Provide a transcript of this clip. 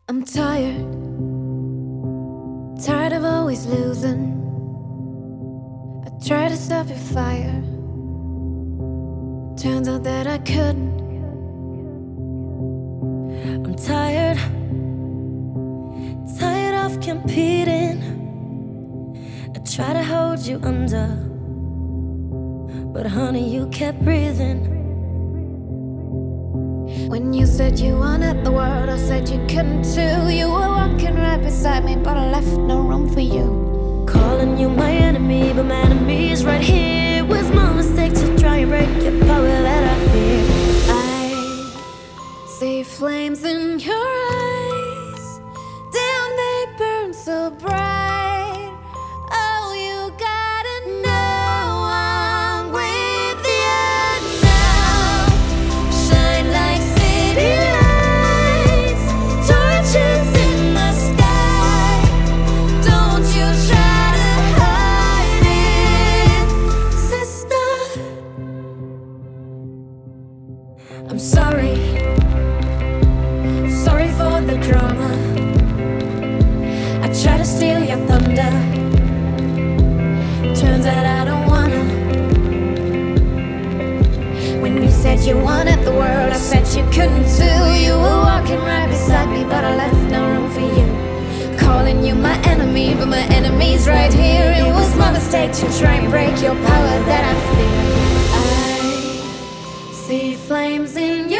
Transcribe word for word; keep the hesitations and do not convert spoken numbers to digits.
I'm tired, tired of always losing. I tried to stop your fire, turns out that I couldn't. I'm tired, tired of competing. I try to hold you under, but honey, you kept breathing. When you said you wanted the world, I said you couldn't too. You were walking right beside me, but I left no room for you. Calling you my enemy, but my enemy is right here. It was my mistake to try and break your power that I fear. I see flames in your eyes, damn they burn so bright. Oh, you gotta know I'm with you now. Shine like city lights, torches in the sky. Don't you try to hide it, sister. I'm sorry, sorry for the drama. I try to steal your thunder, turns out I don't wanna. When you said you wanted the world, I said you couldn't too. You were walking right beside me, but I left no room for you. Calling you my enemy, but my enemy's right here. It was my mistake to try and break your power that I fear. I see flames in